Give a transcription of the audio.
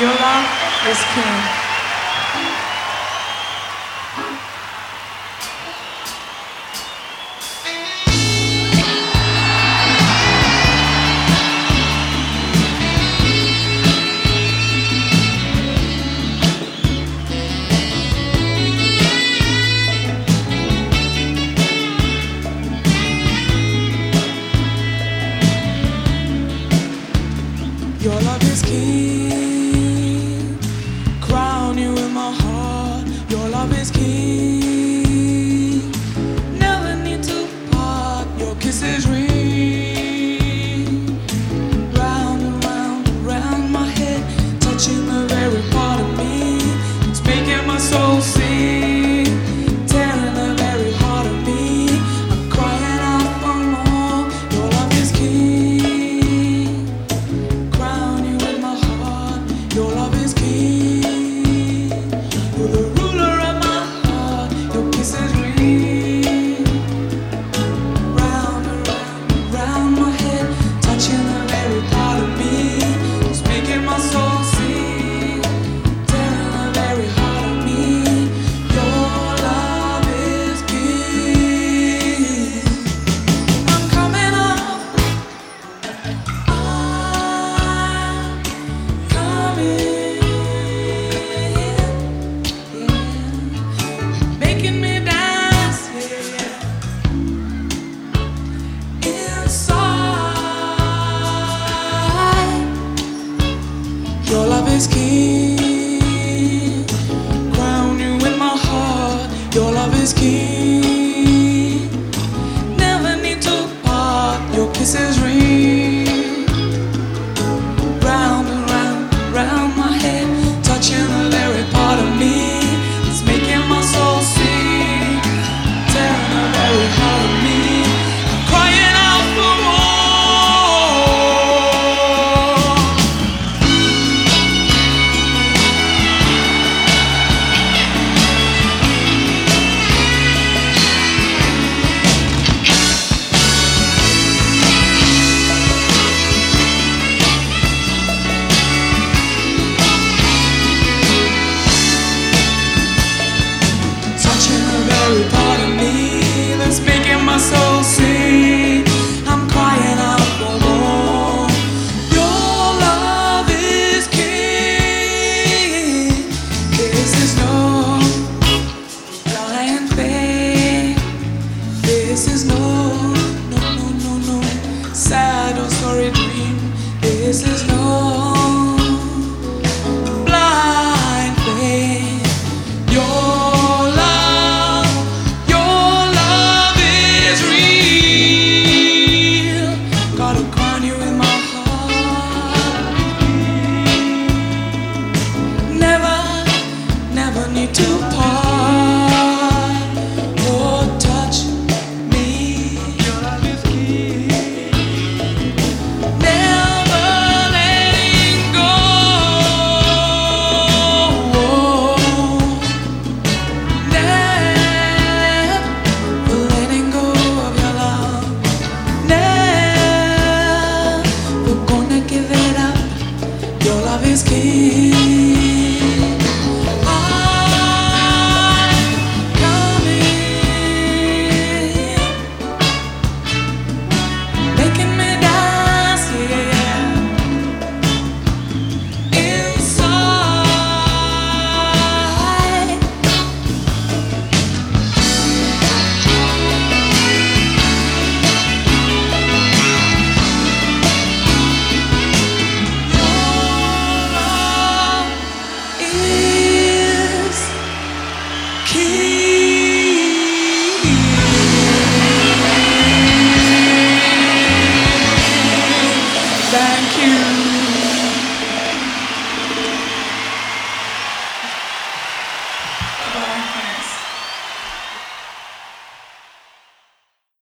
Your love is king. Your love is king. Crown you in my heart. Your love is king. Never need to part. Your kiss is ring. Round and round, around my head, touching the very part of me. It's making my soul sing, tearing the very heart of me. I'm crying out for more. Your love is king. Your love is king. You're the ruler of my heart. Your kiss is ring. Round and round, round my head, touching the very part of me. It's making my soul sing, tearing the very heart of me. Your love is king. I'm coming up. Making me dance, inside. Your love is king. Crown you in my heart. Your love is king. Never need to part. Your kisses ring. Round and round, round my head, touching the very part of me. It's making my soul sing, tearing the very heart of me. I'm crying out for every part of me that's making my soul sing. I'm crying out for more. Your love is king. This is no blind faith. This is no sad or sorry dream. This is no blind faith. Your never need to part or touch me. Your love is king. Never letting go. Never letting go of your love. Never gonna give it up. Your love is king. Thank you.